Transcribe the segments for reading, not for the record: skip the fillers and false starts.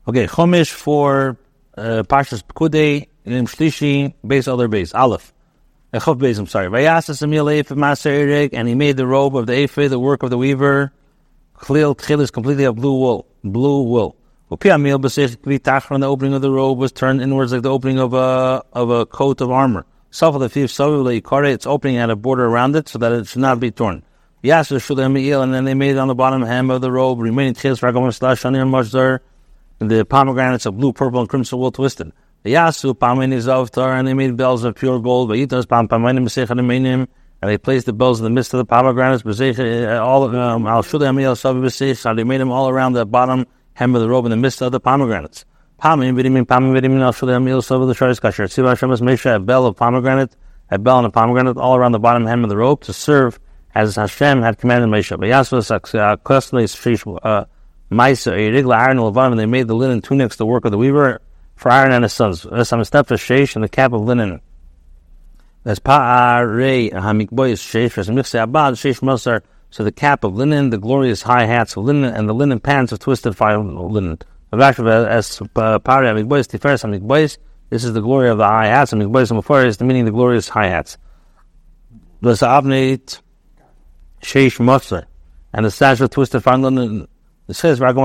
Okay, Chumash for Parshas Pekudei, Yom Shlishi, base other base, Aleph. Chav base, I'm sorry. Vayasas Emil Eif Maser Erik, and he made the robe of the Ephah, the work of the weaver. Chlil Tchil is completely of blue wool. Upi Amil B'Seich Kvi Tachron, the opening of the robe was turned inwards like the opening of a coat of armor. Safal the Fiv Saviv Leikare, it's opening at a border around it so that it should not be torn. Yasas Shulem Me'il, and then they made it on the bottom hem of the robe, remaining Tchils Ragam Slash Shani and Mazdar. The pomegranates of blue, purple, and crimson wool twisted. The Yasu Pamin is Avtar, and they made bells of pure gold. Vayitas Paminim Mesechaniminim, and they placed the bells in the midst of the pomegranates. All Al Shudam El Savi Besech, and they made them all around the bottom hem of the robe in the midst of the pomegranates. Pamim Vidimin Al Shudam El Savi the Sharis Kasher. Siva Shemas Mesha, a bell of pomegranate, a bell and a pomegranate all around the bottom hem of the robe to serve as Hashem had commanded Mesha. Vayasu Sakasli Shish Maisa Erig Aaron Levan, and they made the linen tunics, the work of the weaver, for Aaron and his sons. Some step for Sheish and the cap of linen. That's Pa'arei Hamikboy Sheish, as Mifse Abad Sheish Mosar. So the cap of linen, the glorious high hats of linen, and the linen pants of twisted fine linen. As Pa'arei Hamikboy Tiferes Hamikboy, this is the glory of the high hats. Hamikboy Mufar is the meaning the glorious high hats. Thus Avneit Sheish Mosar, and the sash of twisted fine linen. It says, the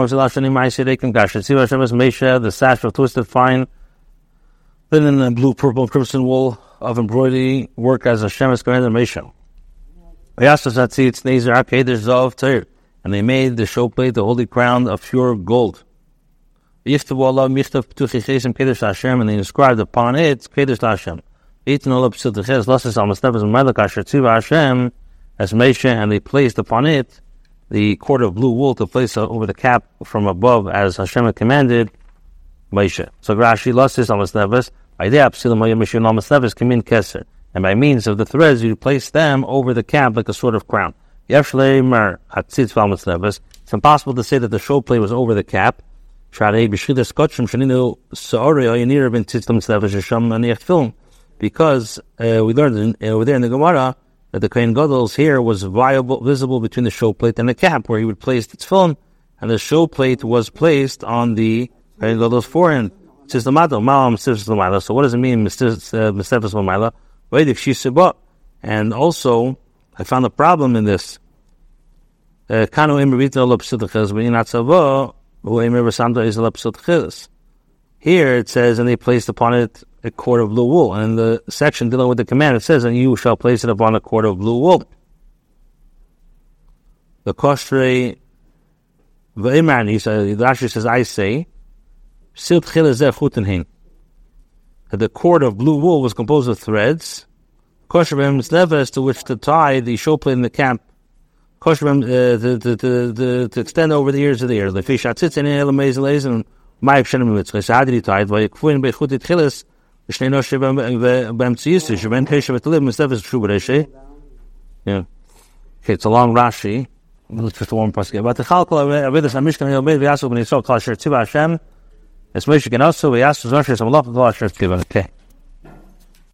sash of twisted fine linen and blue, purple, and crimson wool of embroidery work as Hashem has commanded Moshe. And they made the showplate, the holy crown of pure gold. And they inscribed upon it, as Moshe, and they placed upon it the cord of blue wool to place over the cap from above, as Hashem had commanded Moshe. So Rashi lost this almost nevis. And by means of the threads, you place them over the cap like a sort of crown. It's impossible to say that the showplate was over the cap. Because we learned over there in the Gemara that the Kohen Gadol's hair was visible between the showplate and the cap, where he would place its film, and the showplate was placed on the Kohen Gadol's forehead. So what does it mean, and also, I found a problem in this. Here it says, and they placed upon it a cord of blue wool. And in the section dealing with the command, it says, and you shall place it upon a cord of blue wool. The Koshrei V'imran, Rashi says, I say, that the cord of blue wool was composed of threads, Koshrei V'im to which to tie the showplate in the cap, Koshrei to extend over the ears of the ear. The fish atzitz and and Ma'ik Shenem Mitzvah. So how did he tie it? Vayikfuin Beichut Tchilas. Yeah. Okay, it's a long Rashi. Let's just one pasuk. But the Chalkal Avedus Hamishkan Yomei V'Yasov B'Nei Yisrael Kol Asher Tzivah Hashem. It's Moshe Genoso V'Yasov Zoshes Amalach Kol Asher Tzivah. Okay.